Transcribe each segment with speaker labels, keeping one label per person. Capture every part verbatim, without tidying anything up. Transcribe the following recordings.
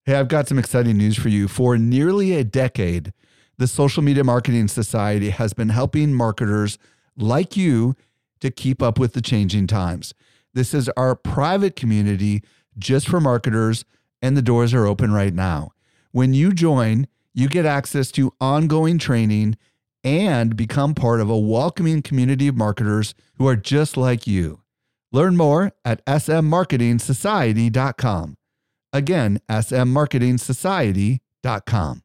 Speaker 1: Hey, I've got some exciting news for you. For nearly a decade, the Social Media Marketing Society has been helping marketers like you to keep up with the changing times. This is our private community just for marketers, and the doors are open right now. When you join, you get access to ongoing training and become part of a welcoming community of marketers who are just like you. Learn more at s m marketing society dot com. Again, s m marketing society dot com.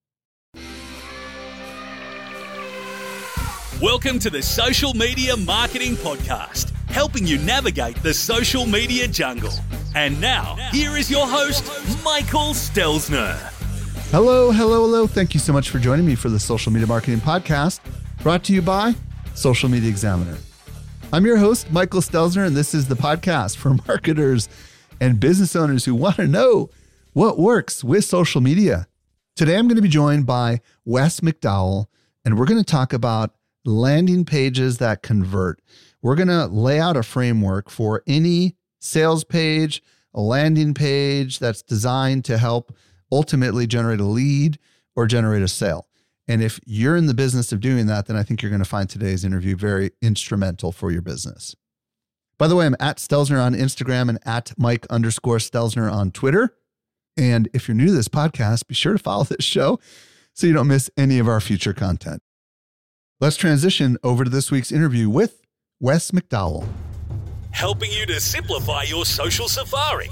Speaker 2: Welcome to the Social Media Marketing Podcast, helping you navigate the social media jungle. And now, here is your host, Michael Stelzner.
Speaker 1: Hello, hello, hello. Thank you so much for joining me for the Social Media Marketing Podcast, brought to you by Social Media Examiner. I'm your host, Michael Stelzner, and this is the podcast for marketers and business owners who want to know what works with social media. Today, I'm going to be joined by Wes McDowell, and we're going to talk about landing pages that convert. We're going to lay out a framework for any sales page, a landing page that's designed to help ultimately generate a lead or generate a sale. And if you're in the business of doing that, then I think you're going to find today's interview very instrumental for your business. By the way, I'm at Stelzner on Instagram and at Mike underscore Stelzner on Twitter. And if you're new to this podcast, be sure to follow this show so you don't miss any of our future content. Let's transition over to this week's interview with Wes McDowell.
Speaker 2: Helping you to simplify your social safari.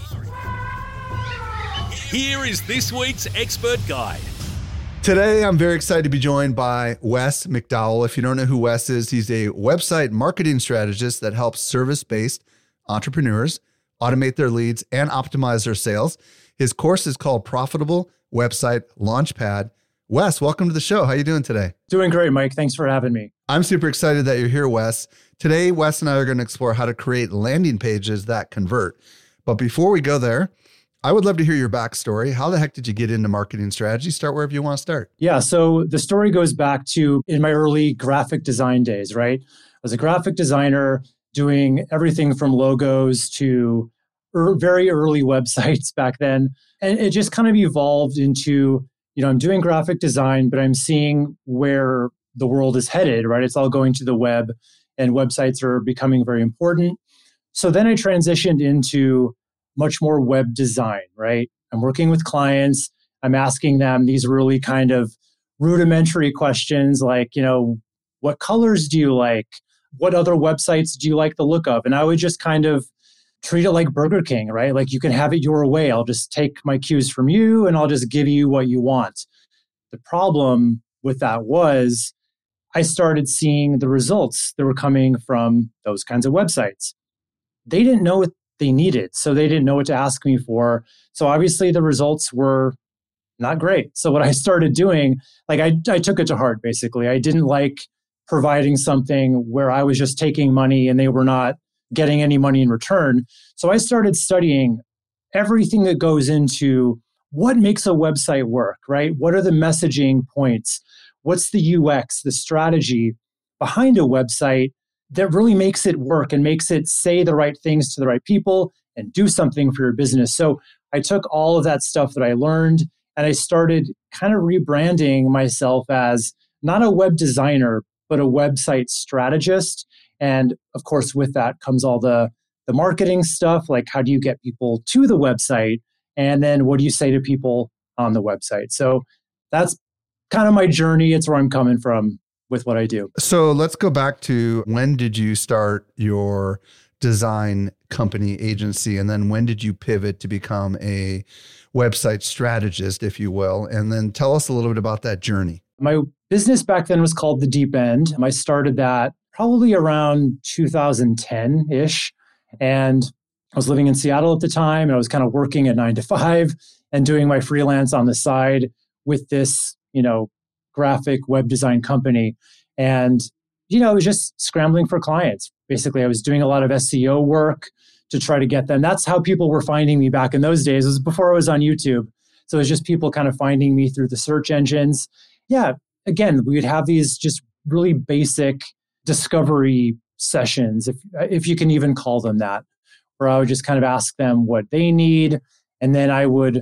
Speaker 2: Here is this week's expert guide.
Speaker 1: Today, I'm very excited to be joined by Wes McDowell. If you don't know who Wes is, he's a website marketing strategist that helps service-based entrepreneurs automate their leads and optimize their sales. His course is called Profitable Website Launchpad. Wes, welcome to the show. How are you doing today?
Speaker 3: Doing great, Mike. Thanks for having me.
Speaker 1: I'm super excited that you're here, Wes. Today, Wes and I are going to explore how to create landing pages that convert. But before we go there, I would love to hear your backstory. How the heck did you get into marketing strategy? Start wherever you want to start.
Speaker 3: Yeah, so the story goes back to in my early graphic design days, right? I was a graphic designer doing everything from logos to er, very early websites back then. And it just kind of evolved into, you know, I'm doing graphic design, but I'm seeing where the world is headed, right? It's all going to the web and websites are becoming very important. So then I transitioned into much more web design, right? I'm working with clients. I'm asking them these really kind of rudimentary questions like, you know, what colors do you like? What other websites do you like the look of? And I would just kind of treat it like Burger King, right? Like you can have it your way. I'll just take my cues from you and I'll just give you what you want. The problem with that was I started seeing the results that were coming from those kinds of websites. They didn't know what they needed, so they didn't know what to ask me for. So obviously the results were not great. So what I started doing, like I, I took it to heart, basically. I didn't like providing something where I was just taking money and they were not getting any money in return. So I started studying everything that goes into what makes a website work, right? What are the messaging points? What's the U X, the strategy behind a website that really makes it work and makes it say the right things to the right people and do something for your business. So I took all of that stuff that I learned and I started kind of rebranding myself as not a web designer, but a website strategist. And of course, with that comes all the, the marketing stuff, like how do you get people to the website? And then what do you say to people on the website? So that's kind of my journey. It's where I'm coming from with what I do.
Speaker 1: So let's go back to when did you start your design company agency? And then when did you pivot to become a website strategist, if you will? And then tell us a little bit about that journey.
Speaker 3: My business back then was called The Deep End. I started that probably around two thousand ten-ish. And I was living in Seattle at the time, and I was kind of working at nine to five and doing my freelance on the side with this, you know, graphic web design company. And, you know, I was just scrambling for clients. Basically, I was doing a lot of S E O work to try to get them. That's how people were finding me back in those days. It was before I was on YouTube. So it was just people kind of finding me through the search engines. Yeah, again, we would have these just really basic discovery sessions, if if you can even call them that, where I would just kind of ask them what they need. And then I would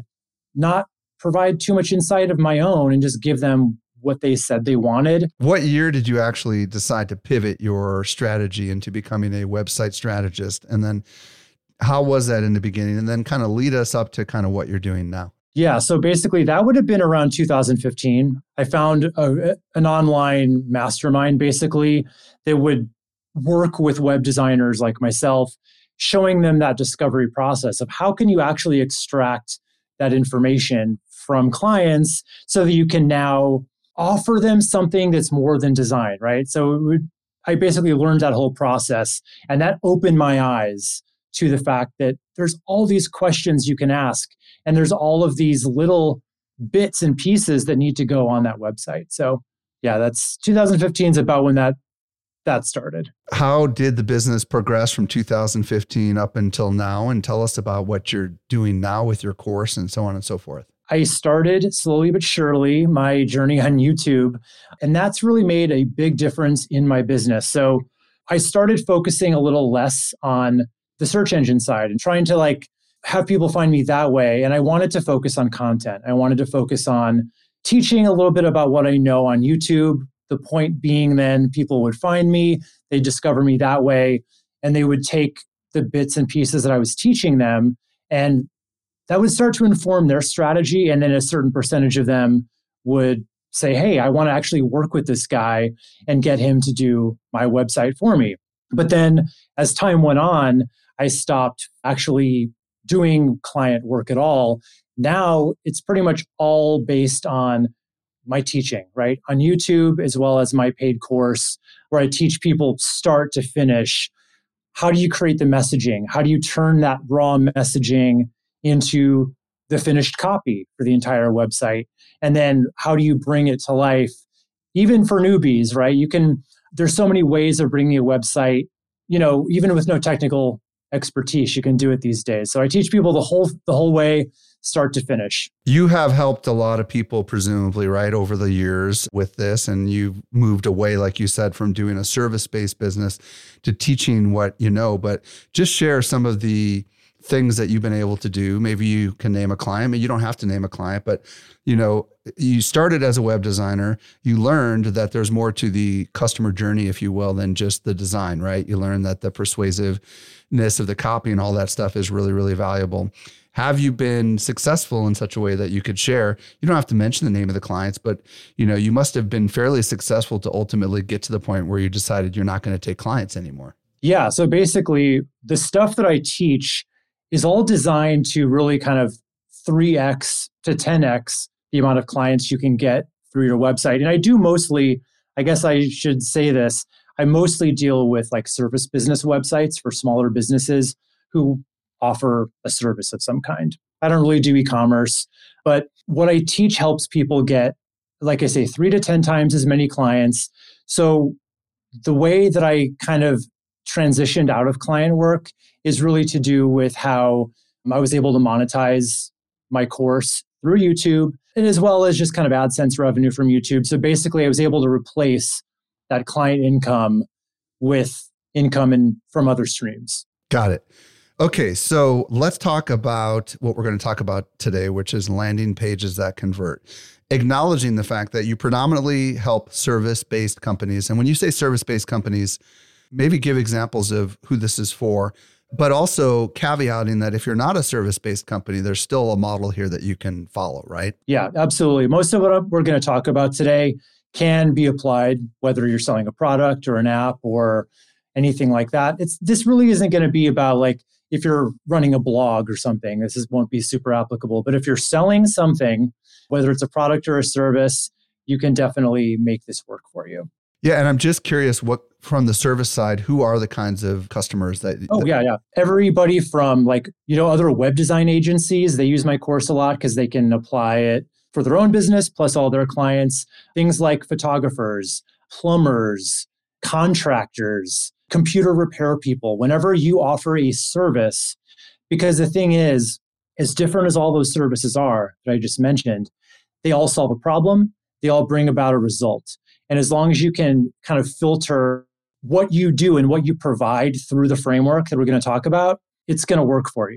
Speaker 3: not provide too much insight of my own and just give them what they said they wanted.
Speaker 1: What year did you actually decide to pivot your strategy into becoming a website strategist? And then how was that in the beginning? And then kind of lead us up to kind of what you're doing now.
Speaker 3: Yeah. So basically that would have been around two thousand fifteen. I found a, an online mastermind basically that would work with web designers like myself, showing them that discovery process of how can you actually extract that information from clients so that you can now offer them something that's more than design, right? So it would, I basically learned that whole process, and that opened my eyes to the fact that there's all these questions you can ask, and there's all of these little bits and pieces that need to go on that website. So yeah, that's two thousand fifteen is about when that that started.
Speaker 1: How did the business progress from two thousand fifteen up until now? And tell us about what you're doing now with your course and so on and so forth.
Speaker 3: I started slowly but surely my journey on YouTube, and that's really made a big difference in my business. So I started focusing a little less on the search engine side and trying to like have people find me that way. And I wanted to focus on content. I wanted to focus on teaching a little bit about what I know on YouTube. The point being then people would find me, they discover me that way, and they would take the bits and pieces that I was teaching them, and that would start to inform their strategy. And then a certain percentage of them would say, hey, I want to actually work with this guy and get him to do my website for me. But then as time went on, I stopped actually doing client work at all. Now it's pretty much all based on my teaching, right? On YouTube, as well as my paid course, where I teach people start to finish. How do you create the messaging? How do you turn that raw messaging into the finished copy for the entire website? And then how do you bring it to life, even for newbies, right? You can, there's so many ways of bringing a website, you know, even with no technical expertise, you can do it these days. So I teach people the whole, the whole way, start to finish.
Speaker 1: You have helped a lot of people, presumably, right, over the years with this, and you've moved away, like you said, from doing a service-based business to teaching what you know. But just share some of the things that you've been able to do. Maybe you can name a client. I mean, you don't have to name a client, but you know, you started as a web designer. You learned that there's more to the customer journey, if you will, than just the design, right? You learned that the persuasiveness of the copy and all that stuff is really, really valuable. Have you been successful in such a way that you could share? You don't have to mention the name of the clients, but you know, you must have been fairly successful to ultimately get to the point where you decided you're not going to take clients anymore.
Speaker 3: Yeah. So basically, the stuff that I teach is all designed to really kind of three X to ten X the amount of clients you can get through your website. And I do mostly, I guess I should say this, I mostly deal with like service business websites for smaller businesses who offer a service of some kind. I don't really do e-commerce, but what I teach helps people get, like I say, three to ten times as many clients. So the way that I kind of transitioned out of client work is really to do with how I was able to monetize my course through YouTube, and as well as just kind of AdSense revenue from YouTube. So basically, I was able to replace that client income with income in, from other streams.
Speaker 1: Got it. Okay, so let's talk about what we're going to talk about today, which is landing pages that convert. Acknowledging the fact that you predominantly help service-based companies. And when you say service-based companies, maybe give examples of who this is for, but also caveating that if you're not a service-based company, there's still a model here that you can follow, right?
Speaker 3: Yeah, absolutely. Most of what we're going to talk about today can be applied, whether you're selling a product or an app or anything like that. It's this really isn't going to be about like if you're running a blog or something, this is, won't be super applicable. But if you're selling something, whether it's a product or a service, you can definitely make this work for you.
Speaker 1: Yeah, and I'm just curious, what from the service side, who are the kinds of customers that?
Speaker 3: Oh,
Speaker 1: that-
Speaker 3: yeah, yeah. Everybody from like, you know, other web design agencies, they use my course a lot because they can apply it for their own business, plus all their clients. Things like photographers, plumbers, contractors, computer repair people. Whenever you offer a service, because the thing is, as different as all those services are that I just mentioned, they all solve a problem. They all bring about a result. And as long as you can kind of filter what you do and what you provide through the framework that we're going to talk about, it's going to work for you.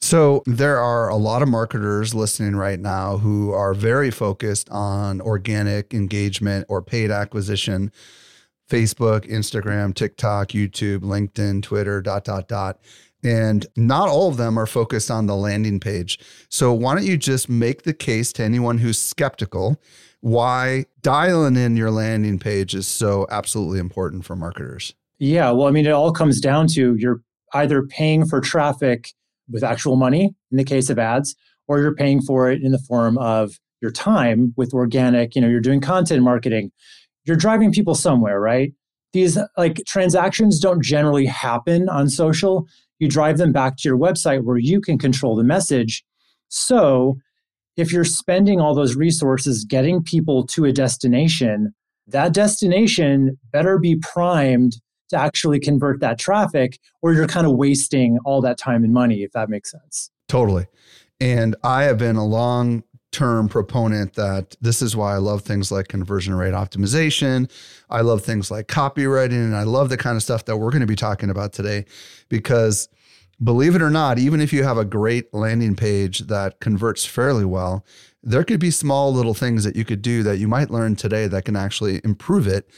Speaker 1: So there are a lot of marketers listening right now who are very focused on organic engagement or paid acquisition, Facebook, Instagram, TikTok, YouTube, LinkedIn, Twitter, dot, dot, dot. And not all of them are focused on the landing page. So why don't you just make the case to anyone who's skeptical why dialing in your landing page is so absolutely important for marketers?
Speaker 3: Yeah, well, I mean, it all comes down to you're either paying for traffic with actual money in the case of ads, or you're paying for it in the form of your time with organic, you know, you're doing content marketing. You're driving people somewhere, right? These like transactions don't generally happen on social. You drive them back to your website where you can control the message. So if you're spending all those resources getting people to a destination, that destination better be primed to actually convert that traffic, or you're kind of wasting all that time and money, if that makes sense.
Speaker 1: Totally. And I have been a long-term proponent that this is why I love things like conversion rate optimization. I love things like copywriting, and I love the kind of stuff that we're going to be talking about today, because believe it or not, even if you have a great landing page that converts fairly well, there could be small little things that you could do that you might learn today that can actually improve it.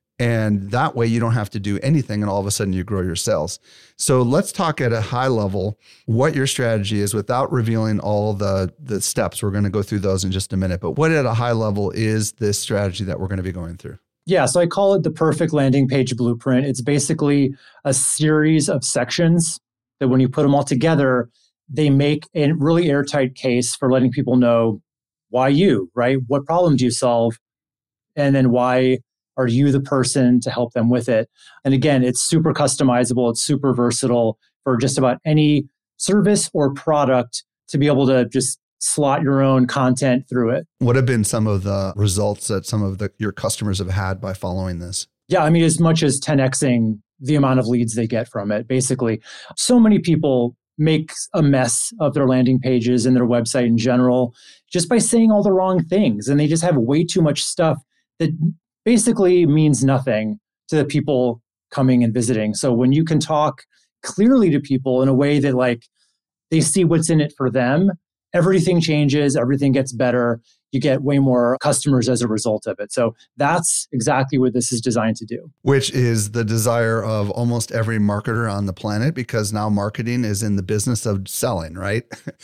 Speaker 1: And that way you don't have to do anything and all of a sudden you grow your sales. So let's talk at a high level what your strategy is without revealing all the, the steps. We're going to go through those in just a minute. But what at a high level is this strategy that we're going to be going through?
Speaker 3: Yeah, so I call it the perfect landing page blueprint. It's basically a series of sections that when you put them all together, they make a really airtight case for letting people know why you, right? What problem do you solve? And then why are you the person to help them with it? And again, it's super customizable. It's super versatile for just about any service or product to be able to just slot your own content through it.
Speaker 1: What have been some of the results that some of the, your customers have had by following this?
Speaker 3: Yeah, I mean, as much as ten Xing the amount of leads they get from it. Basically, so many people make a mess of their landing pages and their website in general just by saying all the wrong things. And they just have way too much stuff that basically means nothing to the people coming and visiting. So when you can talk clearly to people in a way that like they see what's in it for them, everything changes, everything gets better. You get way more customers as a result of it. So that's exactly what this is designed to do.
Speaker 1: Which is the desire of almost every marketer on the planet, because now marketing is in the business of selling, right?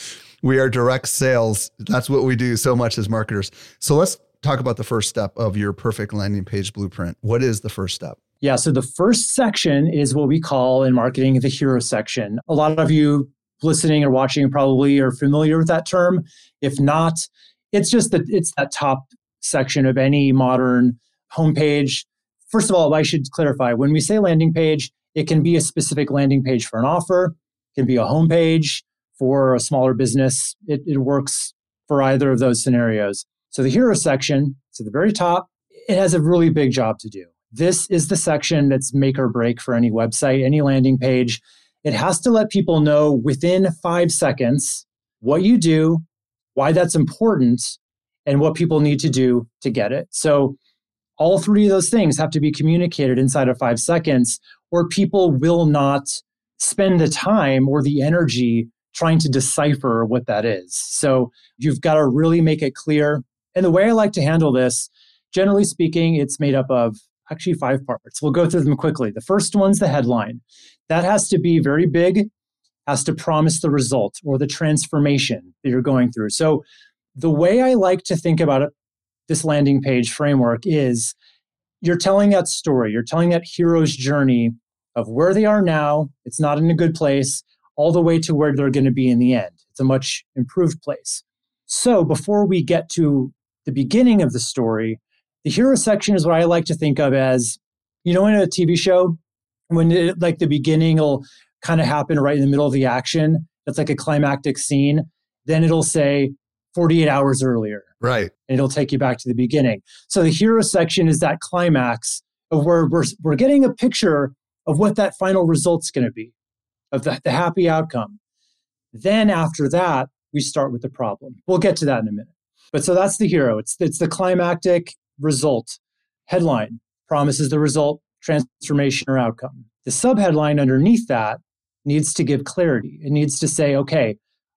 Speaker 1: We are direct sales. That's what we do so much as marketers. So let's talk about the first step of your perfect landing page blueprint. What is the first step?
Speaker 3: Yeah, so the first section is what we call in marketing the hero section. A lot of you listening or watching probably are familiar with that term. If not, it's just that it's that top section of any modern homepage. First of all, I should clarify, when we say landing page, it can be a specific landing page for an offer, it can be a homepage for a smaller business. It, it works for either of those scenarios. So the hero section, it's at the very top, it has a really big job to do. This is the section that's make or break for any website, any landing page. It has to let people know within five seconds what you do, why that's important, and what people need to do to get it. So all three of those things have to be communicated inside of five seconds, or people will not spend the time or the energy trying to decipher what that is. So you've got to really make it clear. And the way I like to handle this, generally speaking, it's made up of actually five parts. We'll go through them quickly. The first one's the headline. That has to be very big, has to promise the result or the transformation that you're going through. So the way I like to think about it, this landing page framework is you're telling that story. You're telling that hero's journey of where they are now. It's not in a good place, all the way to where they're going to be in the end. It's a much improved place. So before we get to the beginning of the story, the hero section is what I like to think of as, you know, in a T V show, when it, like the beginning will kind of happen right in the middle of the action. That's like a climactic scene. Then it'll say forty-eight hours earlier.
Speaker 1: Right.
Speaker 3: And it'll take you back to the beginning. So the hero section is that climax of where we're, we're getting a picture of what that final result's going to be, of the, the happy outcome. Then after that, we start with the problem. We'll get to that in a minute. But so that's the hero. It's, it's the climactic result. Headline promises the result, transformation, or outcome. The subheadline underneath that needs to give clarity. It needs to say, okay,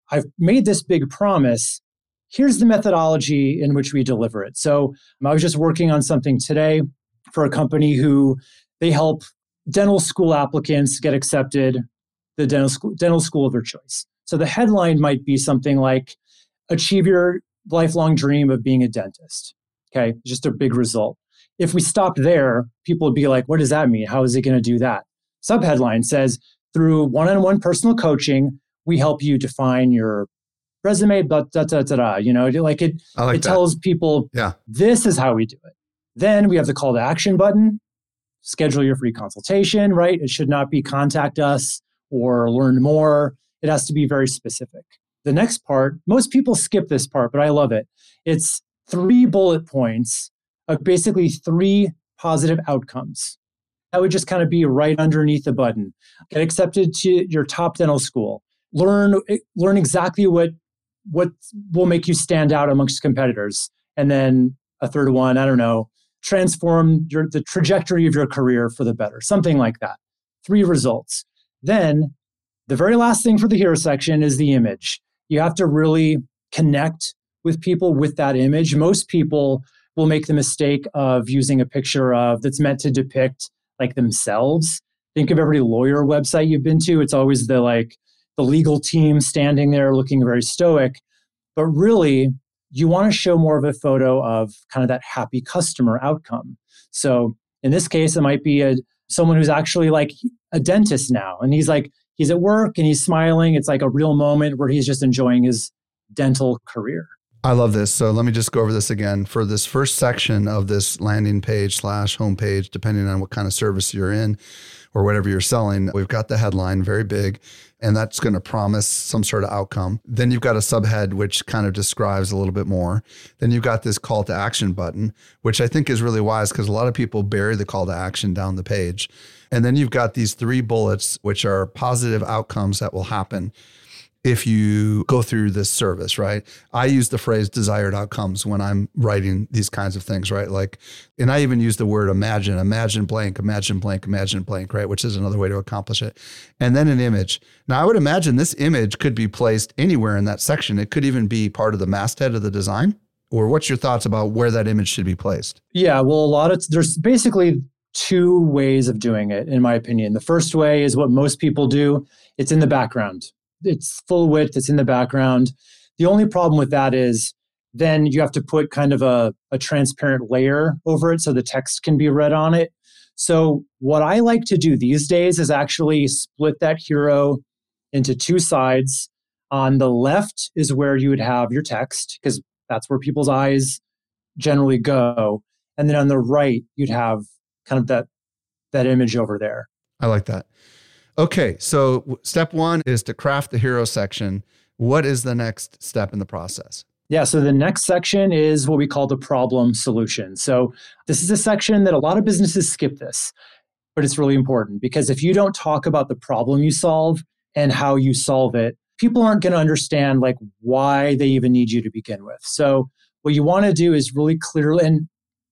Speaker 3: I've made this big promise. Here's the methodology in which we deliver it. So I was just working on something today for a company who they help dental school applicants get accepted the dental school, dental school of their choice. So the headline might be something like, achieve your lifelong dream of being a dentist. Okay, just a big result. If we stopped there, people would be like, what does that mean? How is it going to do that? Subheadline says, through one-on-one personal coaching, we help you define your resume, but da, da, da, da. You know, like it,
Speaker 1: like
Speaker 3: it tells people,
Speaker 1: yeah,
Speaker 3: this is how we do it. Then we have the call to action button, schedule your free consultation, right? It should not be contact us or learn more. It has to be very specific. The next part, most people skip this part, but I love it. It's three bullet points of basically three positive outcomes. That would just kind of be right underneath the button. Get accepted to your top dental school. Learn learn exactly what what will make you stand out amongst competitors. And then a third one, I don't know, transform your, the trajectory of your career for the better. Something like that. Three results. Then the very last thing for the hero section is the image. You have to really connect with people with that image. Most people will make the mistake of using a picture of that's meant to depict like themselves. Think of every lawyer website you've been to. It's always the like the legal team standing there looking very stoic. But really, you want to show more of a photo of kind of that happy customer outcome. So in this case, it might be a someone who's actually like a dentist now. And he's like, he's at work and he's smiling. It's like a real moment where he's just enjoying his dental career.
Speaker 1: I love this. So let me just go over this again. For this first section of this landing page slash homepage, depending on what kind of service you're in or whatever you're selling, we've got the headline very big, and that's going to promise some sort of outcome. Then you've got a subhead, which kind of describes a little bit more. Then you've got this call to action button, which I think is really wise because a lot of people bury the call to action down the page. And then you've got these three bullets, which are positive outcomes that will happen if you go through this service, right? I use the phrase desired outcomes when I'm writing these kinds of things, right? Like, and I even use the word imagine, imagine blank, imagine blank, imagine blank, right? Which is another way to accomplish it. And then an image. Now, I would imagine this image could be placed anywhere in that section. It could even be part of the masthead of the design. Or what's your thoughts about where that image should be placed?
Speaker 3: Yeah, well, a lot of, there's basically two ways of doing it, in my opinion. The first way is what most people do. It's in the background. It's full width, it's in the background. The only problem with that is then you have to put kind of a, a transparent layer over it so the text can be read on it. So what I like to do these days is actually split that hero into two sides. On the left is where you would have your text, because that's where people's eyes generally go. And then on the right, you'd have kind of that that image over there.
Speaker 1: I like that. Okay, so step one is to craft the hero section. What is the next step in the process?
Speaker 3: Yeah, so the next section is what we call the problem solution. So this is a section that a lot of businesses skip this, but it's really important because if you don't talk about the problem you solve and how you solve it, people aren't going to understand like why they even need you to begin with. So what you want to do is really clearly, and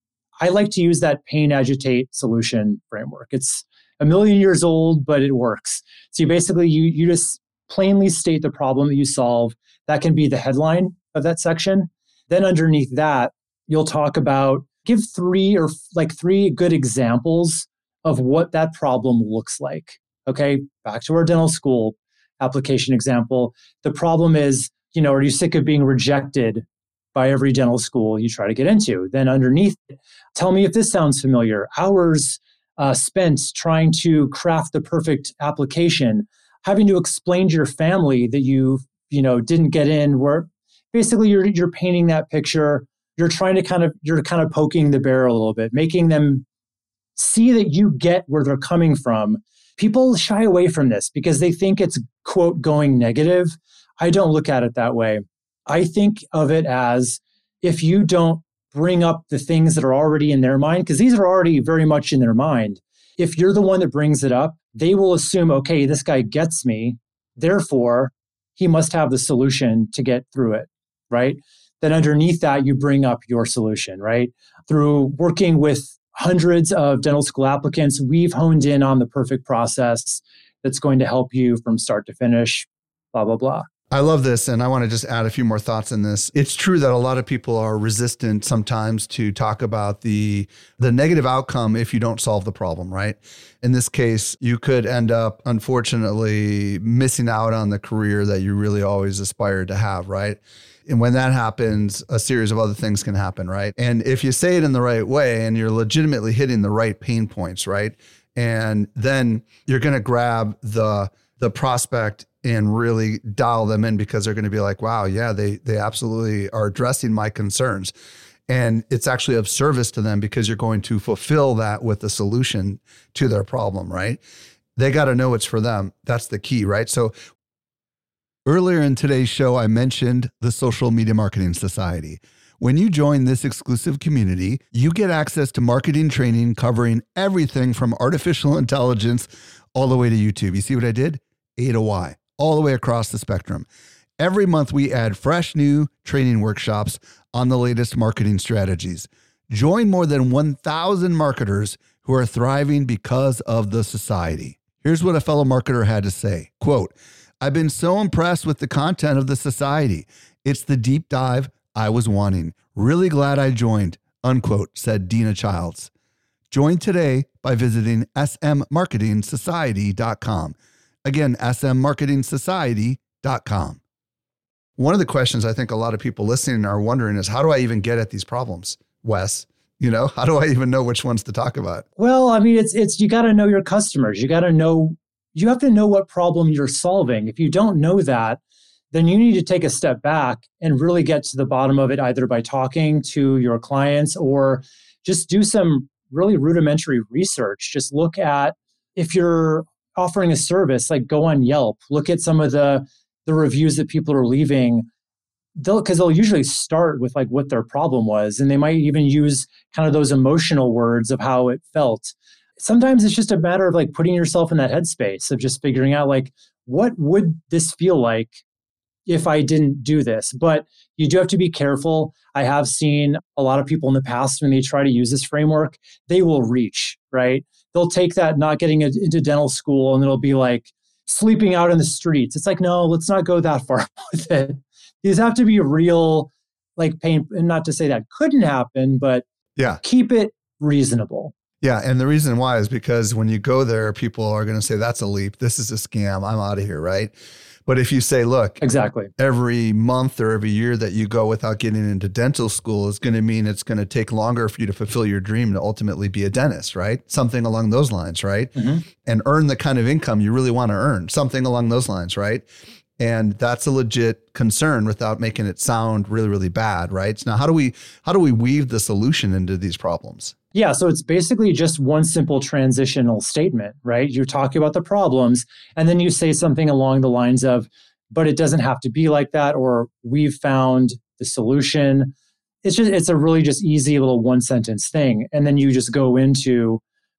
Speaker 3: I like to use that pain, agitate, solution framework. It's a million years old, but it works. So you basically, you you just plainly state the problem that you solve. That can be the headline of that section. Then underneath that, you'll talk about, give three or like three good examples of what that problem looks like. Okay, back to our dental school application example. The problem is, you know, are you sick of being rejected by every dental school you try to get into? Then underneath, tell me if this sounds familiar. Hours Uh, spent trying to craft the perfect application, having to explain to your family that you, you know, didn't get in. Where basically you're you're painting that picture. You're trying to kind of you're kind of poking the bear a little bit, making them see that you get where they're coming from. People shy away from this because they think it's quote going negative. I don't look at it that way. I think of it as if you don't bring up the things that are already in their mind, because these are already very much in their mind. If you're the one that brings it up, they will assume, okay, this guy gets me, therefore, he must have the solution to get through it, right? Then underneath that, you bring up your solution, right? Through working with hundreds of dental school applicants, we've honed in on the perfect process that's going to help you from start to finish, blah, blah, blah.
Speaker 1: I love this, and I want to just add a few more thoughts in this. It's true that a lot of people are resistant sometimes to talk about the the negative outcome if you don't solve the problem, right? In this case, you could end up, unfortunately, missing out on the career that you really always aspired to have, right? And when that happens, a series of other things can happen, right? And if you say it in the right way and you're legitimately hitting the right pain points, right? And then you're going to grab the the prospect and really dial them in because they're going to be like, wow, yeah, they they absolutely are addressing my concerns. And it's actually of service to them because you're going to fulfill that with a solution to their problem, right? They got to know it's for them. That's the key, right? So earlier in today's show, I mentioned the Social Media Marketing Society. When you join this exclusive community, you get access to marketing training covering everything from artificial intelligence all the way to YouTube. You see what I did? A to Y, all the way across the spectrum. Every month, we add fresh new training workshops on the latest marketing strategies. Join more than one thousand marketers who are thriving because of the society. Here's what a fellow marketer had to say. Quote, I've been so impressed with the content of the society. It's the deep dive I was wanting. Really glad I joined, unquote, said Dina Childs. Join today by visiting s m marketing society dot com. Again, s m marketing society dot com. One of the questions I think a lot of people listening are wondering is, how do I even get at these problems, Wes? You know, how do I even know which ones to talk about?
Speaker 3: Well, I mean, it's, it's, you got to know your customers. You got to know, you have to know what problem you're solving. If you don't know that, then you need to take a step back and really get to the bottom of it, either by talking to your clients or just do some really rudimentary research. Just look at, if you're offering a service, like go on Yelp, look at some of the, the reviews that people are leaving. They'll, because they'll usually start with like what their problem was. And they might even use kind of those emotional words of how it felt. Sometimes it's just a matter of like putting yourself in that headspace of just figuring out like, what would this feel like if I didn't do this? But you do have to be careful. I have seen a lot of people in the past, when they try to use this framework, they will reach, right? They'll take that not getting into dental school and it'll be like sleeping out in the streets. It's like, no, let's not go that far with it. These have to be real, like pain, and not to say that couldn't happen, but
Speaker 1: yeah,
Speaker 3: keep it reasonable.
Speaker 1: Yeah. And the reason why is because when you go there, people are going to say, that's a leap. This is a scam. I'm out of here, right? But if you say, look,
Speaker 3: exactly,
Speaker 1: every month or every year that you go without getting into dental school is going to mean it's going to take longer for you to fulfill your dream to ultimately be a dentist, right? Something along those lines, right? Mm-hmm. And earn the kind of income you really want to earn, something along those lines, right? And that's a legit concern without making it sound really, really bad, right? So now, how do we how do we weave the solution into these problems?
Speaker 3: Yeah, so it's basically just one simple transitional statement, right? You're talking about the problems, and then you say something along the lines of, but it doesn't have to be like that, or we've found the solution. It's just, it's a really just easy little one sentence thing. And then you just go into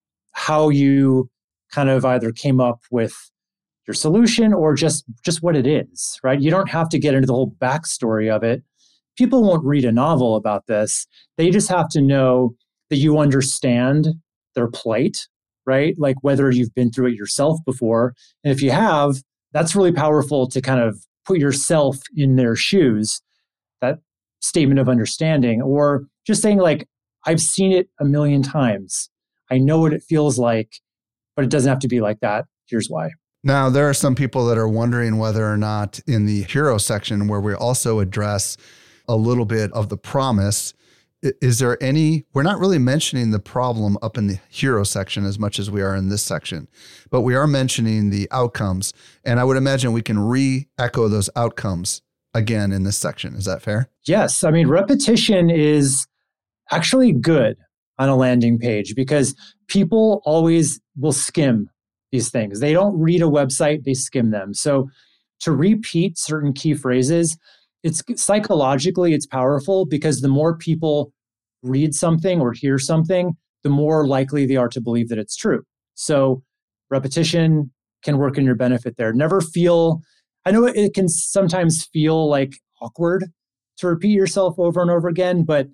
Speaker 3: how you kind of either came up with your solution or just, just what it is, right? You don't have to get into the whole backstory of it. People won't read a novel about this. They just have to know that you understand their plight, right? Like whether you've been through it yourself before. And if you have, that's really powerful to kind of put yourself in their shoes, that statement of understanding, or just saying like, I've seen it a million times. I know what it feels like, but it doesn't have to be like that. Here's why.
Speaker 1: Now, there are some people that are wondering whether or not in the hero section, where we also address a little bit of the promise, is there any, we're not really mentioning the problem up in the hero section as much as we are in this section, but we are mentioning the outcomes. And I would imagine we can re-echo those outcomes again in this section. Is that fair?
Speaker 3: Yes. I mean, repetition is actually good on a landing page because people always will skim these things. They don't read a website, they skim them. So to repeat certain key phrases, it's psychologically, it's powerful because the more people read something or hear something, the more likely they are to believe that it's true. So repetition can work in your benefit there. Never feel, I know it can sometimes feel like awkward to repeat yourself over and over again, but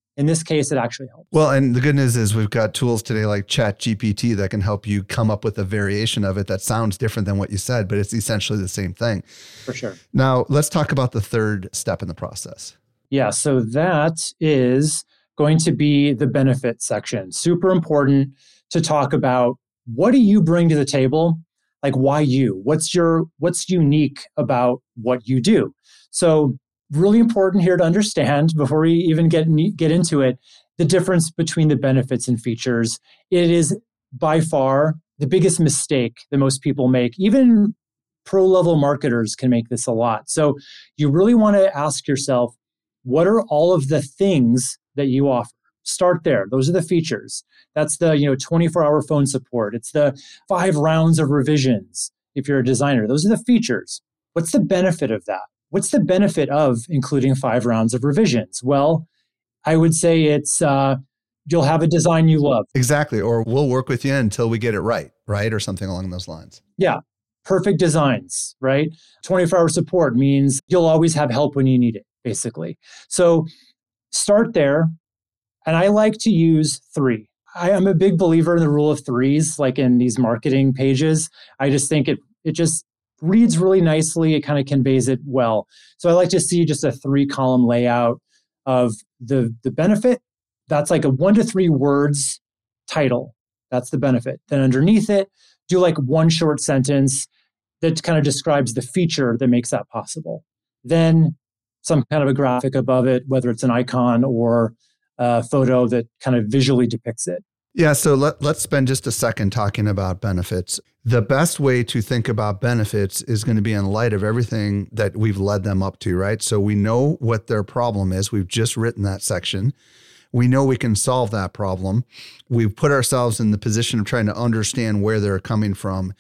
Speaker 3: In this case, it actually helps.
Speaker 1: Well, and the good news is we've got tools today like ChatGPT that can help you come up with a variation of it that sounds different than what you said, but it's essentially the same thing.
Speaker 3: For sure.
Speaker 1: Now, let's talk about the third step in the process.
Speaker 3: Yeah, so that is going to be the benefit section. Super important to talk about, what do you bring to the table? Like, why you? What's your what's unique about what you do? So really important here to understand before we even get get into it, the difference between the benefits and features. It is by far the biggest mistake that most people make. Even pro-level marketers can make this a lot. So you really want to ask yourself, what are all of the things that you offer? Start there. Those are the features. That's the, you know, twenty-four hour phone support. It's the five rounds of revisions if you're a designer. Those are the features. What's the benefit of that? What's the benefit of including five rounds of revisions? Well, I would say it's uh, you'll have a design you love.
Speaker 1: Exactly. Or we'll work with you until we get it right, right? Or something along those lines.
Speaker 3: Yeah. Perfect designs, right? twenty-four hour support means you'll always have help when you need it, basically. So start there. And I like to use three. I am a big believer in the rule of threes, like in these marketing pages. I just think it it just reads really nicely. It kind of conveys it well. So I like to see just a three column layout of the, the benefit. That's like a one to three words title. That's the benefit. Then underneath it, do like one short sentence that kind of describes the feature that makes that possible. Then some kind of a graphic above it, whether it's an icon or a photo that kind of visually depicts it.
Speaker 1: Yeah, so let, let's spend just a second talking about benefits. The best way to think about benefits is going to be in light of everything that we've led them up to, right? So we know what their problem is. We've just written that section. We know we can solve that problem. We've put ourselves in the position of trying to understand where they're coming from.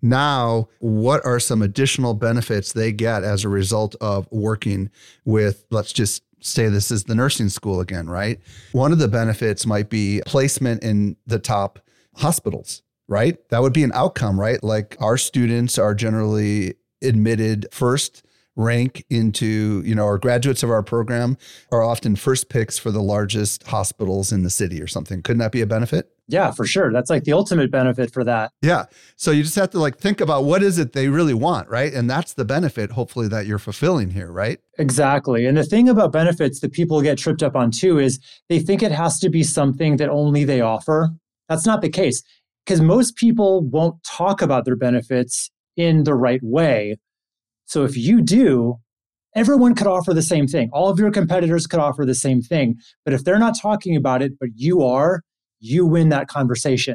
Speaker 1: Now, what are some additional benefits they get as a result of working with, let's just say this is the nursing school again, right? One of the benefits might be placement in the top hospitals, right? That would be an outcome, right? Like our students are generally admitted first rank into, you know, our graduates of our program are often first picks for the largest hospitals in the city or something. Couldn't that be a benefit?
Speaker 3: Yeah, for sure. That's like the ultimate benefit for that.
Speaker 1: Yeah. So you just have to like think about what is it they really want, right? And that's the benefit, hopefully, that you're fulfilling here, right?
Speaker 3: Exactly. And the thing about benefits that people get tripped up on too is they think it has to be something that only they offer. That's not the case, because most people won't talk about their benefits in the right way. So if you do, everyone could offer the same thing. All of your competitors could offer the same thing. But if they're not talking about it, but you are, you win that conversation.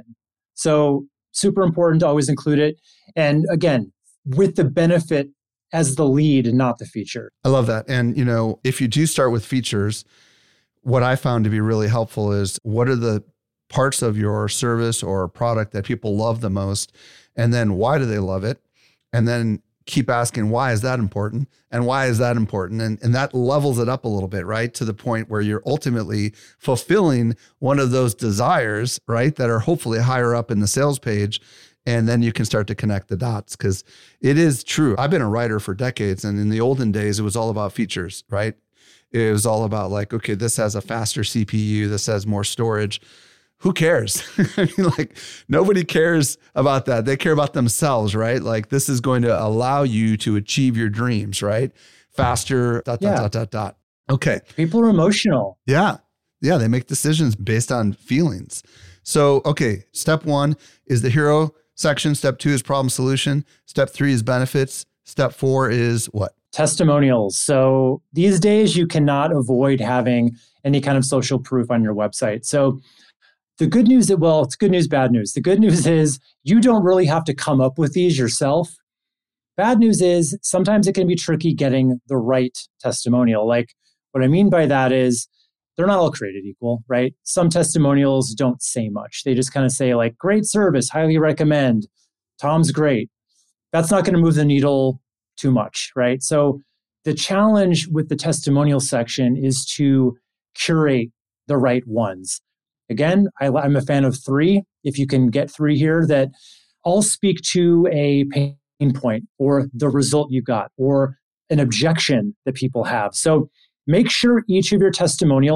Speaker 3: So super important to always include it. And again, with the benefit as the lead and not the feature.
Speaker 1: I love that. And, you know, if you do start with features, what I found to be really helpful is what are the parts of your service or product that people love the most? And then why do they love it? And then keep asking, why is that important? And why is that important? And, and that levels it up a little bit, right? To the point where you're ultimately fulfilling one of those desires, right? That are hopefully higher up in the sales page. And then you can start to connect the dots, because it is true. I've been a writer for decades. And in the olden days, it was all about features, right? It was all about like, okay, this has a faster C P U. This has more storage. Who cares? I mean, like nobody cares about that. They care about themselves, right? Like this is going to allow you to achieve your dreams, right? Faster, dot,
Speaker 3: Yeah.
Speaker 1: dot, dot, dot, dot. Okay.
Speaker 3: People are emotional.
Speaker 1: Yeah. Yeah. They make decisions based on feelings. So, okay. Step one is the hero section. Step two is problem solution. Step three is benefits. Step four is what?
Speaker 3: Testimonials. So these days you cannot avoid having any kind of social proof on your website. So the good news is, well, it's good news, bad news. The good news is you don't really have to come up with these yourself. Bad news is sometimes it can be tricky getting the right testimonial. Like what I mean by that is they're not all created equal, right? Some testimonials don't say much. They just kind of say like, great service, highly recommend, Tom's great. That's not going to move the needle too much, right? So the challenge with the testimonial section is to curate the right ones. Again, I, I'm a fan of three. If you can get three here that all speak to a pain point or the result you got or an objection that people have. So make sure each of your testimonials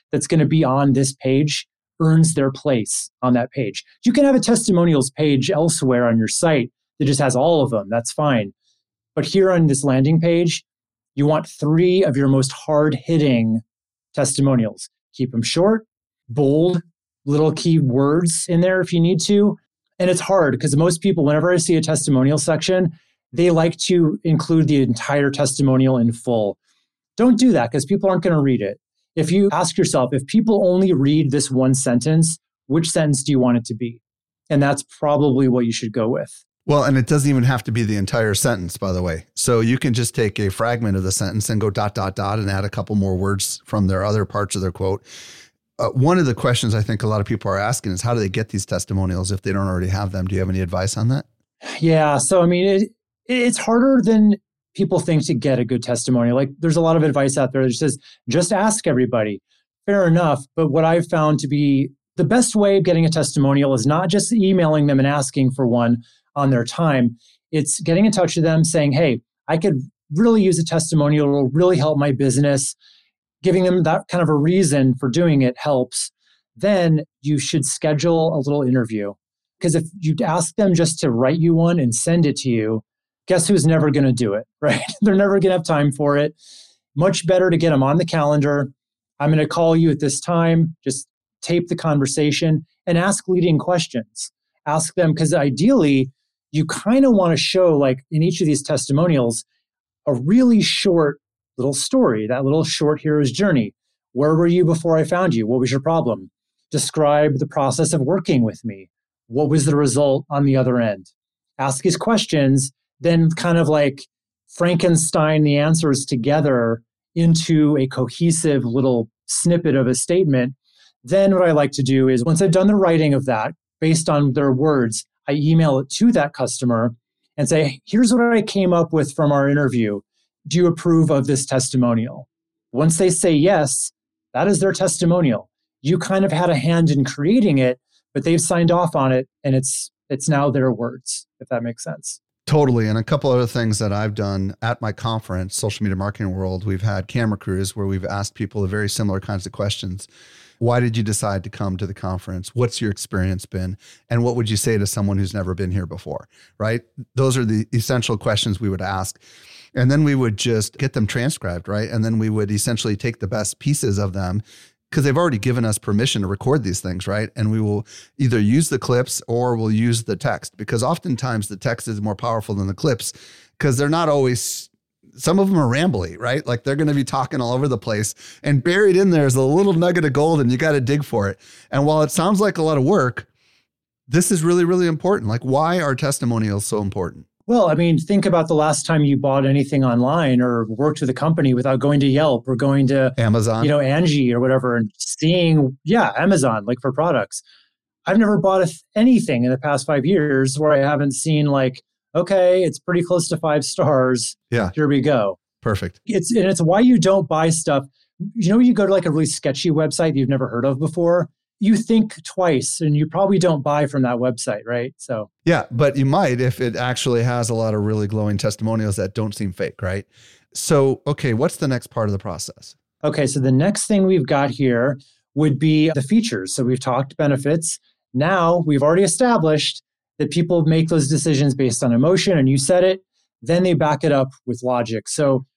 Speaker 3: that's going to be on this page earns their place on that page. You can have a testimonials page elsewhere on your site that just has all of them. That's fine. But here on this landing page, you want three of your most hard-hitting testimonials. Keep them short, bold, little key words in there if you need to. And it's hard because most people, whenever I see a testimonial section, they like to include the entire testimonial in full. Don't do that because people aren't going to read it. If you ask yourself, if people only read this one sentence, which sentence do you want it to be? And that's probably what you should go with.
Speaker 1: Well, and it doesn't even have to be the entire sentence, by the way. So you can just take a fragment of the sentence and go dot, dot, dot, and add a couple more words from their other parts of their quote. Uh, one of the questions I think a lot of people are asking is, how do they get these testimonials if they don't already have them? Do you have any advice on that?
Speaker 3: Yeah. So, I mean, it, it's harder than people think to get a good testimonial. Like, there's a lot of advice out there that says, just ask everybody. Fair enough. But what I've found to be the best way of getting a testimonial is not just emailing them and asking for one on their time. It's getting in touch with them saying, hey, I could really use a testimonial. It will really help my business. Giving them that kind of a reason for doing it helps. Then you should schedule a little interview. Because if you ask them just to write you one and send it to you, guess who's never going to do it, right? They're never going to have time for it. Much better to get them on the calendar. I'm going to call you at this time. Just tape the conversation and ask leading questions. Ask them, because ideally, you kind of want to show, like in each of these testimonials, a really short little story, that little short hero's journey. Where were you before I found you? What was your problem? Describe the process of working with me. What was the result on the other end? Ask these questions, then kind of like Frankenstein the answers together into a cohesive little snippet of a statement. Then what I like to do is, once I've done the writing of that, based on their words, I email it to that customer and say, here's what I came up with from our interview. Do you approve of this testimonial? Once they say yes, that is their testimonial. You kind of had a hand in creating it, but they've signed off on it, and it's it's now their words, if that makes sense.
Speaker 1: Totally. And a couple other things that I've done at my conference, Social Media Marketing World, we've had camera crews where we've asked people the very similar kinds of questions. Why did you decide to come to the conference? What's your experience been? And what would you say to someone who's never been here before, right? Those are the essential questions we would ask. And then we would just get them transcribed, right? And then we would essentially take the best pieces of them, because they've already given us permission to record these things, right? And we will either use the clips or we'll use the text, because oftentimes the text is more powerful than the clips, because they're not always, some of them are rambly, right? Like they're going to be talking all over the place, and buried in there is a little nugget of gold, and you got to dig for it. And while it sounds like a lot of work, this is really, really important. Like, why are testimonials so important?
Speaker 3: Well, I mean, think about the last time you bought anything online or worked with a company without going to Yelp or going to
Speaker 1: Amazon,
Speaker 3: you know, Angie or whatever, and seeing, yeah, Amazon, like for products. I've never bought a th- anything in the past five years where I haven't seen like, okay, it's pretty close to five stars.
Speaker 1: Yeah.
Speaker 3: Here we go.
Speaker 1: Perfect.
Speaker 3: It's and it's why you don't buy stuff. You know, you go to like a really sketchy website you've never heard of before, you think twice and you probably don't buy from that website, right? So
Speaker 1: yeah, but you might if it actually has a lot of really glowing testimonials that don't seem fake, right? So, okay, what's the next part of the process?
Speaker 3: Okay, so the next thing we've got here would be the features. So we've talked benefits. Now we've already established that people make those decisions based on emotion, and you said it, then they back it up with logic. So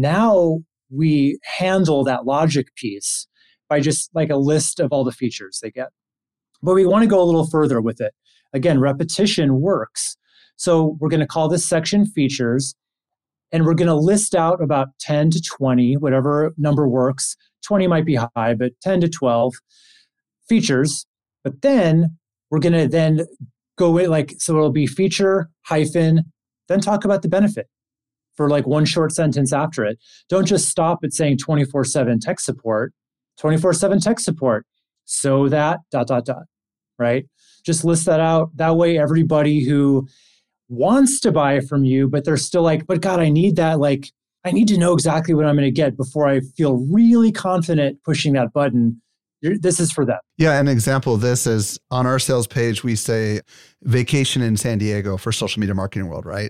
Speaker 3: now we handle that logic piece by just like a list of all the features they get. But we want to go a little further with it. Again, repetition works. So we're going to call this section features, and we're going to list out about ten to twenty, whatever number works. twenty might be high, but ten to twelve features. But then we're going to then go with like, so it'll be feature hyphen, then talk about the benefit for like one short sentence after it. Don't just stop at saying twenty-four seven tech support. twenty-four seven tech support, so that dot, dot, dot, right? Just list that out. That way, everybody who wants to buy from you, but they're still like, but God, I need that. Like, I need to know exactly what I'm going to get before I feel really confident pushing that button. This is for them.
Speaker 1: Yeah, an example of this is on our sales page, we say vacation in San Diego for Social Media Marketing World, right?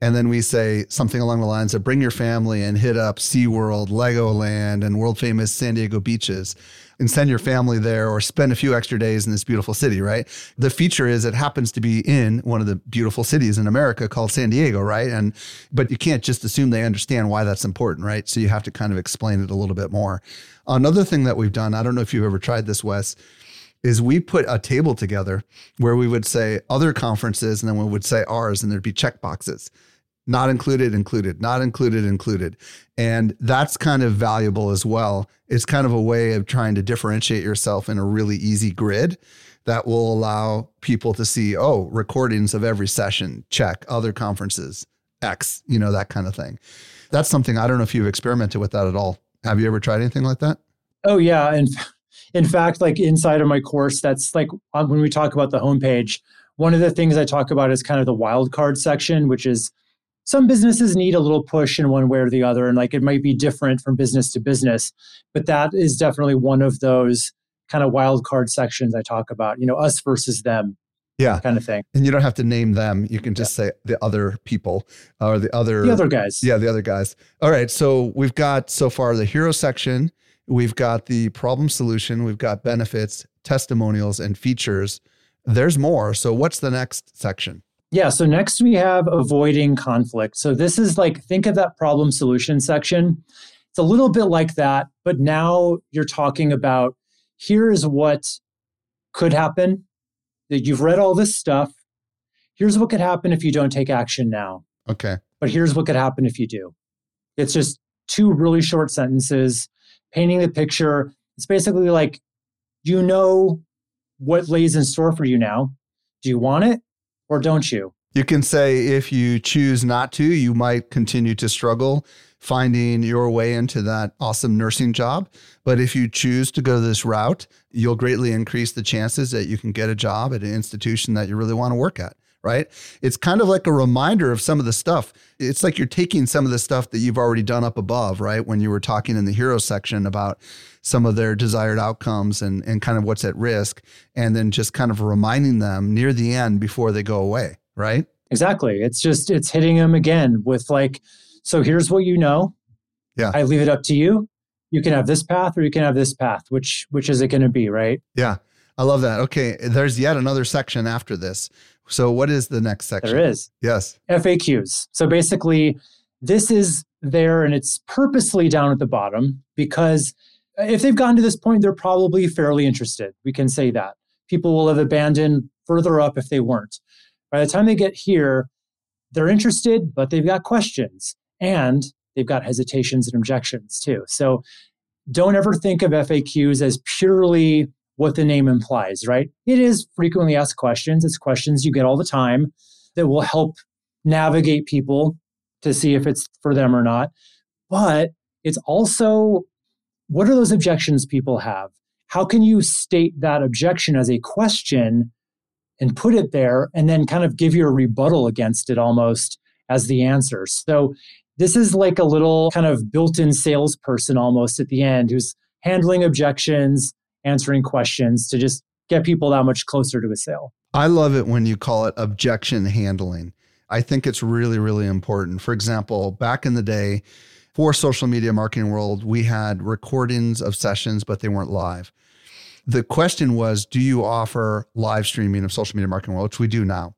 Speaker 1: And then we say something along the lines of bring your family and hit up SeaWorld, Legoland, and world famous San Diego beaches and send your family there or spend a few extra days in this beautiful city, right? The feature is it happens to be in one of the beautiful cities in America called San Diego, right? And but you can't just assume they understand why that's important, right? So you have to kind of explain it a little bit more. Another thing that we've done, I don't know if you've ever tried this, Wes, is we put a table together where we would say other conferences and then we would say ours and there'd be check boxes. Not included, included, not included, included. And that's kind of valuable as well. It's kind of a way of trying to differentiate yourself in a really easy grid that will allow people to see, oh, recordings of every session, check, other conferences, X, you know, that kind of thing. That's something, I don't know if you've experimented with that at all. Have you ever tried anything like that?
Speaker 3: Oh, yeah. And in fact, like inside of my course, that's like when we talk about the homepage, one of the things I talk about is kind of the wildcard section, which is some businesses need a little push in one way or the other. And like it might be different from business to business, but that is definitely one of those kind of wildcard sections I talk about, you know, us versus them.
Speaker 1: Yeah.
Speaker 3: Kind of thing.
Speaker 1: And you don't have to name them. You can just yeah. say the other people or the other.
Speaker 3: The other guys.
Speaker 1: Yeah, the other guys. All right. So we've got so far the hero section. We've got the problem solution. We've got benefits, testimonials, and features. There's more. So what's the next section?
Speaker 3: Yeah. So next we have avoiding conflict. So this is like, think of that problem solution section. It's a little bit like that, but now you're talking about here's what could happen. That you've read all this stuff. Here's what could happen if you don't take action now.
Speaker 1: Okay.
Speaker 3: But here's what could happen if you do. It's just two really short sentences painting the picture. It's basically like, you know what lays in store for you now. Do you want it or don't you?
Speaker 1: You can say if you choose not to, you might continue to struggle finding your way into that awesome nursing job. But if you choose to go this route, you'll greatly increase the chances that you can get a job at an institution that you really want to work at, right? It's kind of like a reminder of some of the stuff. It's like you're taking some of the stuff that you've already done up above, right? When you were talking in the hero section about some of their desired outcomes and, and kind of what's at risk, and then just kind of reminding them near the end before they go away, right?
Speaker 3: Exactly. It's just, it's hitting them again with like, so here's what you know.
Speaker 1: Yeah.
Speaker 3: I leave it up to you. You can have this path or you can have this path. Which which is it going to be, right?
Speaker 1: Yeah. I love that. Okay. There's yet another section after this. So what is the next section?
Speaker 3: There is.
Speaker 1: Yes.
Speaker 3: F A Qs. So basically, this is there and it's purposely down at the bottom because if they've gotten to this point, they're probably fairly interested. We can say that. People will have abandoned further up if they weren't. By the time they get here, they're interested, but they've got questions and they've got hesitations and objections too. So don't ever think of F A Qs as purely what the name implies, right? It is frequently asked questions. It's questions you get all the time that will help navigate people to see if it's for them or not. But it's also, what are those objections people have? How can you state that objection as a question and put it there and then kind of give your rebuttal against it almost as the answer? So this is like a little kind of built-in salesperson almost at the end who's handling objections, answering questions to just get people that much closer to a sale.
Speaker 1: I love it when you call it objection handling. I think it's really, really important. For example, back in the day, for Social Media Marketing World, we had recordings of sessions, but they weren't live. The question was, do you offer live streaming of Social Media Marketing World, which we do now?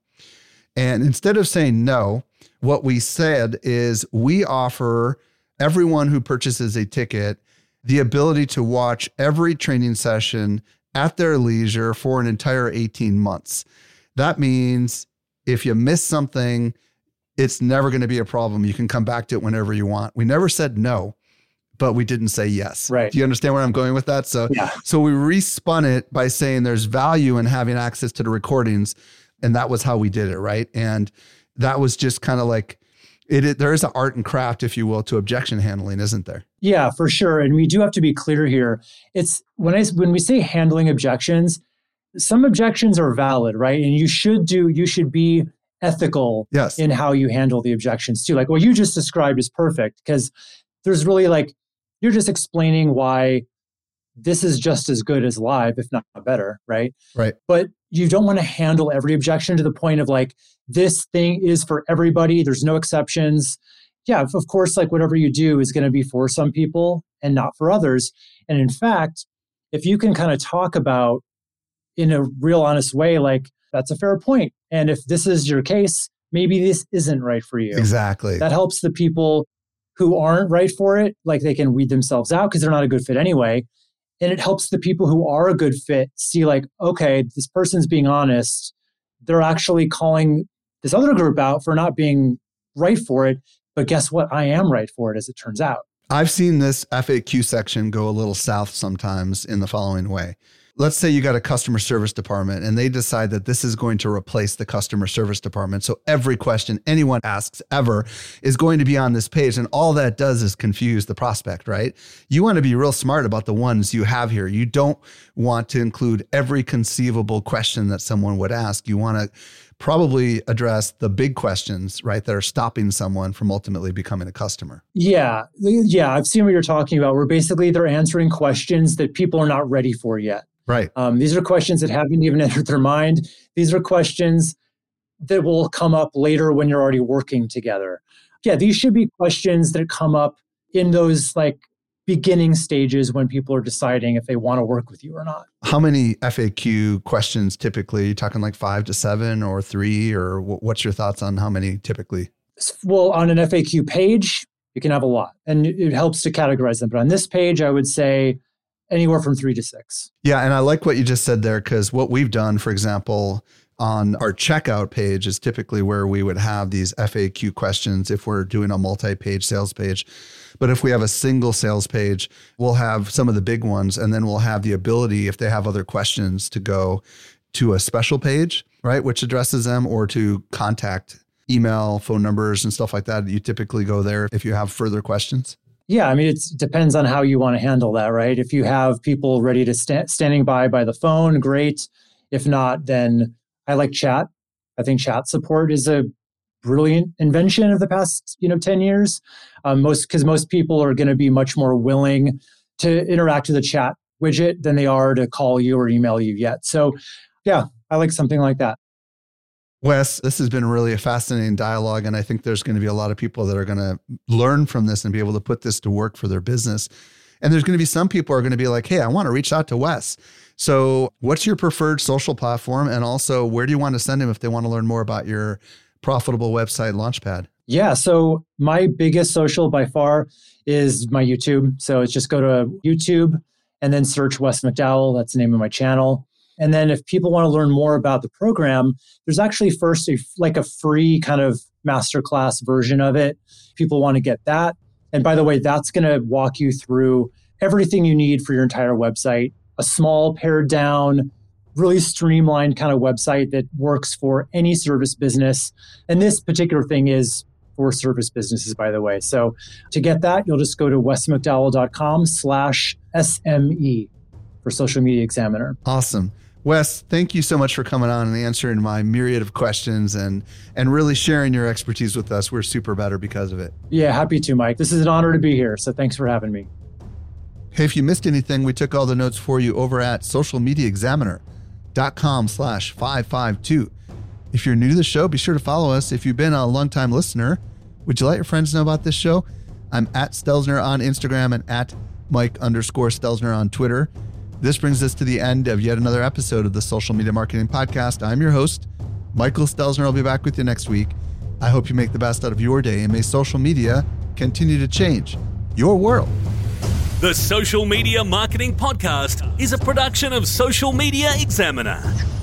Speaker 1: And instead of saying no, what we said is we offer everyone who purchases a ticket the ability to watch every training session at their leisure for an entire eighteen months. That means if you miss something, it's never going to be a problem. You can come back to it whenever you want. We never said no, but we didn't say yes.
Speaker 3: Right.
Speaker 1: Do you understand where I'm going with that? So,
Speaker 3: yeah.
Speaker 1: so we respun it by saying there's value in having access to the recordings. And that was how we did it, right? And that was just kind of like, it, it. there is an art and craft, if you will, to objection handling, isn't there?
Speaker 3: Yeah, for sure. And we do have to be clear here. It's when I when we say handling objections, some objections are valid, right? And you should do, you should be ethical
Speaker 1: yes.
Speaker 3: in how you handle the objections too. Like what you just described is perfect because there's really like, you're just explaining why this is just as good as live, if not better, right?
Speaker 1: Right.
Speaker 3: But you don't want to handle every objection to the point of like, this thing is for everybody. There's no exceptions. Yeah, of course, like whatever you do is going to be for some people and not for others. And in fact, if you can kind of talk about in a real honest way, like that's a fair point. And if this is your case, maybe this isn't right for you.
Speaker 1: Exactly.
Speaker 3: That helps the people who aren't right for it, like they can weed themselves out because they're not a good fit anyway. And it helps the people who are a good fit see like, okay, this person's being honest. They're actually calling this other group out for not being right for it. But guess what? I am right for it, as it turns out.
Speaker 1: I've seen this F A Q section go a little south sometimes in the following way. Let's say you got a customer service department and they decide that this is going to replace the customer service department. So every question anyone asks ever is going to be on this page. And all that does is confuse the prospect, right? You want to be real smart about the ones you have here. You don't want to include every conceivable question that someone would ask. You want to probably address the big questions, right, that are stopping someone from ultimately becoming a customer.
Speaker 3: Yeah. Yeah. I've seen what you're talking about, where basically they're answering questions that people are not ready for yet.
Speaker 1: Right.
Speaker 3: Um, these are questions that haven't even entered their mind. These are questions that will come up later when you're already working together. Yeah, these should be questions that come up in those like beginning stages when people are deciding if they want to work with you or not.
Speaker 1: How many F A Q questions typically? Are you talking like five to seven or three, or what's your thoughts on how many typically?
Speaker 3: Well, on an F A Q page, you can have a lot, and it helps to categorize them. But on this page, I would say anywhere from three to six.
Speaker 1: Yeah. And I like what you just said there, because what we've done, for example, on our checkout page is typically where we would have these F A Q questions if we're doing a multi-page sales page. But if we have a single sales page, we'll have some of the big ones, and then we'll have the ability, if they have other questions, to go to a special page, right, which addresses them, or to contact email, phone numbers, and stuff like that. You typically go there if you have further questions.
Speaker 3: Yeah, I mean, it's, it depends on how you want to handle that, right? If you have people ready to sta- standing by by the phone, great. If not, then I like chat. I think chat support is a brilliant invention of the past, you know, ten years. Um, most because most people are going to be much more willing to interact with the chat widget than they are to call you or email you yet. So, yeah, I like something like that.
Speaker 1: Wes, this has been really a fascinating dialogue, and I think there's going to be a lot of people that are going to learn from this and be able to put this to work for their business. And there's going to be some people who are going to be like, hey, I want to reach out to Wes. So what's your preferred social platform? And also, where do you want to send them if they want to learn more about your profitable website Launchpad?
Speaker 3: Yeah, so my biggest social by far is my YouTube. So it's just go to YouTube and then search Wes McDowell. That's the name of my channel. And then if people want to learn more about the program, there's actually first a, like a free kind of masterclass version of it. People want to get that. And by the way, that's going to walk you through everything you need for your entire website. A small, pared down, really streamlined kind of website that works for any service business. And this particular thing is for service businesses, by the way. So to get that, you'll just go to wesmcdowell.com slash SME for Social Media Examiner.
Speaker 1: Awesome. Wes, thank you so much for coming on and answering my myriad of questions and and really sharing your expertise with us. We're super better because of it.
Speaker 3: Yeah, happy to, Mike. This is an honor to be here. So thanks for having me.
Speaker 1: Hey, if you missed anything, we took all the notes for you over at socialmediaexaminer.com slash 552. If you're new to the show, be sure to follow us. If you've been a longtime listener, would you let your friends know about this show? I'm at Stelzner on Instagram and at Mike underscore Stelzner on Twitter. This brings us to the end of yet another episode of the Social Media Marketing Podcast. I'm your host, Michael Stelzner. I'll be back with you next week. I hope you make the best out of your day, and may social media continue to change your world.
Speaker 2: The Social Media Marketing Podcast is a production of Social Media Examiner.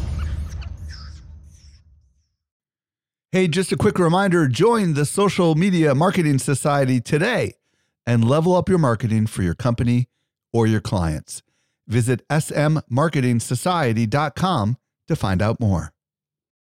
Speaker 1: Hey, just a quick reminder, join the Social Media Marketing Society today and level up your marketing for your company or your clients. Visit s m marketing society dot com to find out more.